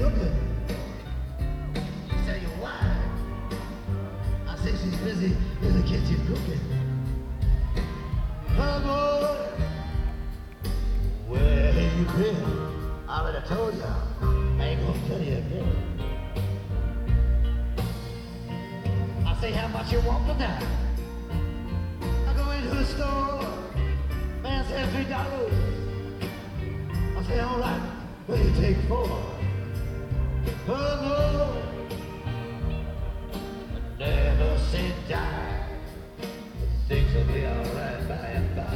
cooking. She said, your wife? I said, she's busy in the kitchen cooking. Oh, boy, where have you been? I already told you. I ain't gonna tell you again. I say, how much you want tonight? I go into the store. Man said $3. I say, all right, what do you take 4? Oh, no. Never say die. Things will be all right by and by.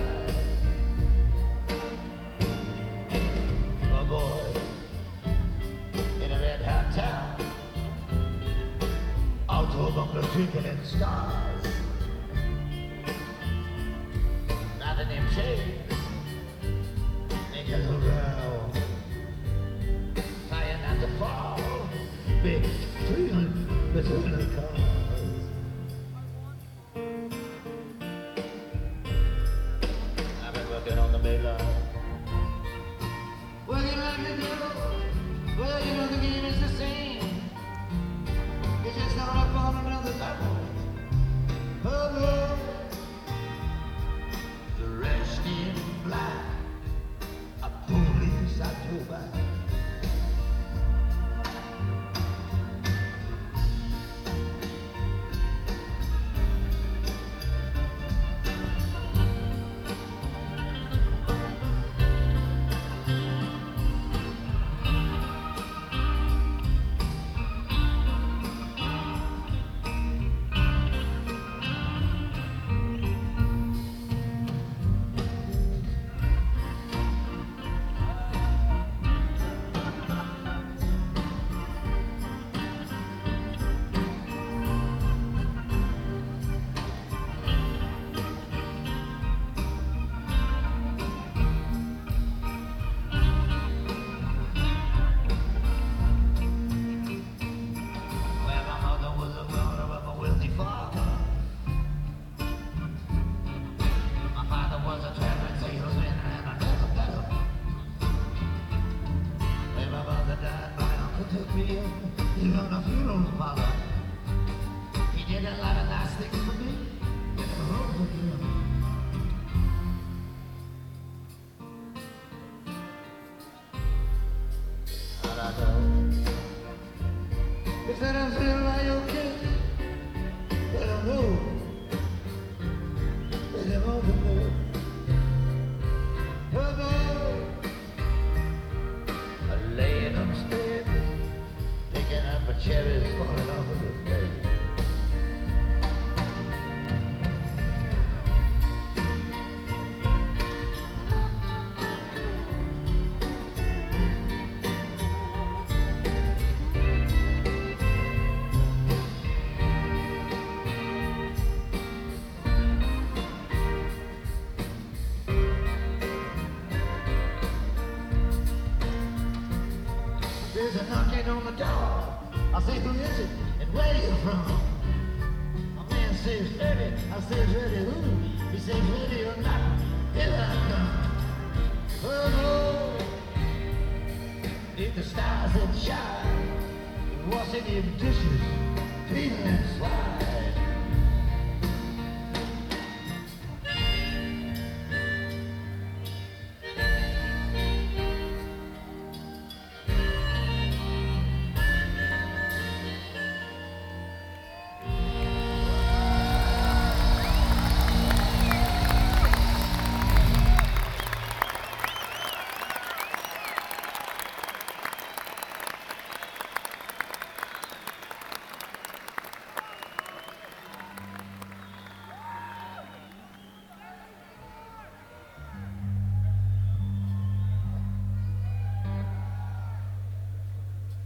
Oh, boy, in a red hot town, out of the twinkling stars, nothing in chains, making around, trying not to fall, big between the cars. I've been working on the Bayline. Working like the devil. Well, you know the game is the same. It's just not up on another level. Oh, Lord. Dressed in black, a police I go by. He's on a funeral parlor. He did a lot of nice things for me. And I hope for him. How'd I know? He said I'm still like okay. But I know. But I'm over there. Oh, boy. I'm laying upstairs. Picking up a cherry falling off of the bed. There's a knocking on the door. I say, who is it? And where you from? A man says, ready. I says, ready who? He says, ready or not, here I come. Oh, Lord, if the stars that shine, washing your dishes, cleaning and swine.